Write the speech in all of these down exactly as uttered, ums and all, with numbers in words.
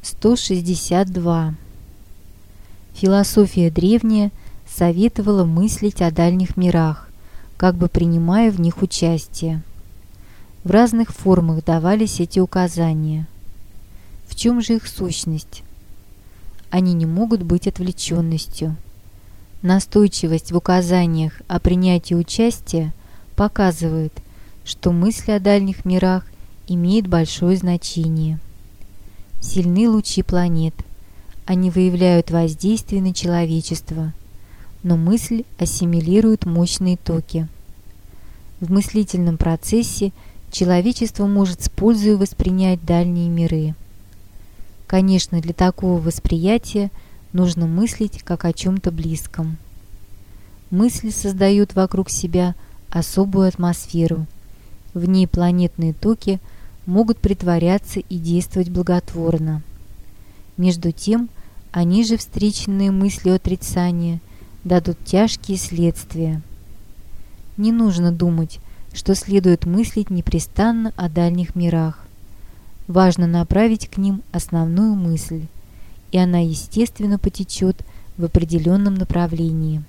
сто шестьдесят два. Философия древняя советовала мыслить о дальних мирах, как бы принимая в них участие. В разных формах давались эти указания. В чем же их сущность? Они не могут быть отвлеченностью. Настойчивость в указаниях о принятии участия показывает, что мысль о дальних мирах имеет большое значение. Сильны лучи планет. Они выявляют воздействие на человечество, но мысль ассимилирует мощные токи. В мыслительном процессе человечество может с пользой воспринять дальние миры. Конечно, для такого восприятия нужно мыслить как о чем-то близком. Мысли создают вокруг себя особую атмосферу. В ней планетные токи могут притворяться и действовать благотворно. Между тем, они же, встреченные мыслью отрицания, дадут тяжкие следствия. Не нужно думать, что следует мыслить непрестанно о дальних мирах. Важно направить к ним основную мысль, и она естественно потечет в определенном направлении.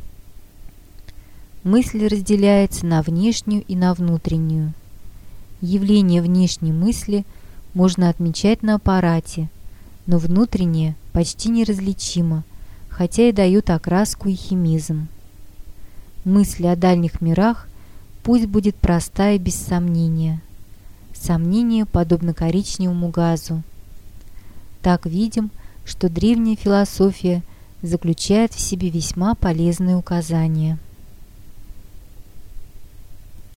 Мысль разделяется на внешнюю и на внутреннюю. Явление внешней мысли можно отмечать на аппарате, но внутреннее почти неразличимо, хотя и дают окраску и химизм. Мысль о дальних мирах пусть будет проста и без сомнения. Сомнение подобно коричневому газу. Так видим, что древняя философия заключает в себе весьма полезные указания.